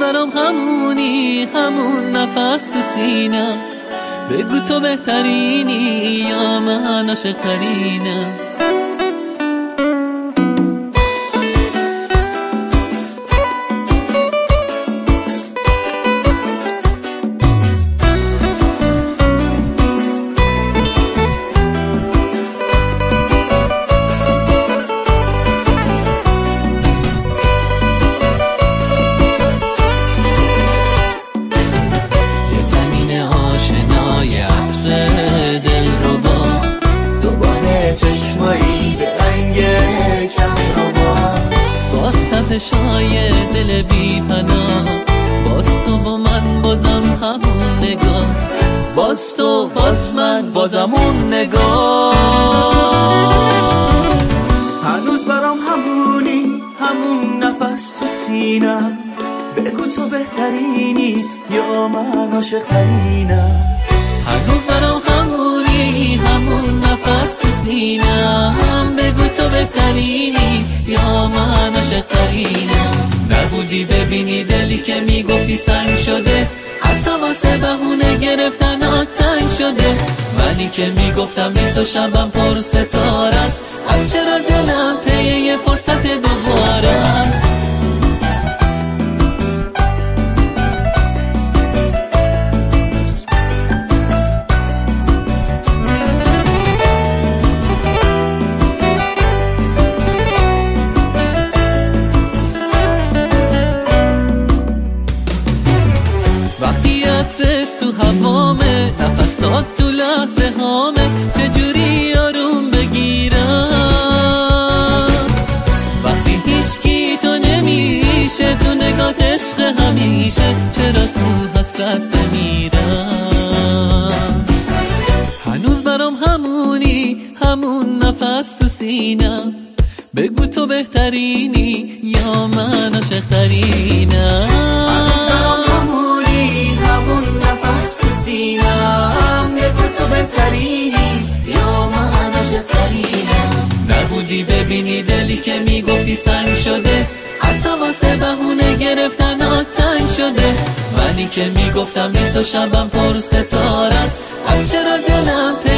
برام همونی، همون نفس تو سینم. بگو تو بهترینی یا من عاشق‌ترینم. چشمایی به رنگ کم رو باز تپشای دل بی پناه، باز تو با من بازم همون نگاه، باز تو باز من بازم اون نگاه. هنوز برام همونی، همون نفس تو سینم. بگو تو بهترینی یا من عاشق‌ترینم. هنوز برام همونی، همون نفس تو سینم. بگو تو بهترینی یا من عاشق‌ترینم. نبودی ببینی دلی که میگفتی سنگ شده، حتی واسه بهونه گرفتن تنگ شده. منی که میگفتم بی تو شبم پر ستاره است، از چرا دلم پی یه فرصت دوباره است. وقتی عطرت تو هوامه، نفسات تو لحظه هامه، چجوری آروم بگیرم. وقتی هیچکی تو نمیشه، تو نگات عشق همیشه، چرا تو حسرت بمیرم. هنوز برام همونی، همون نفس تو سینم. بگو تو بهترینی یا من عاشق‌ترینم. نبودی ببینی دلی که میگفتی سنگ شده، حتی واسه بهونه گرفتن تنگ شده. منی که میگفتم بی تو شبم پر ستاره است، از چرا دلم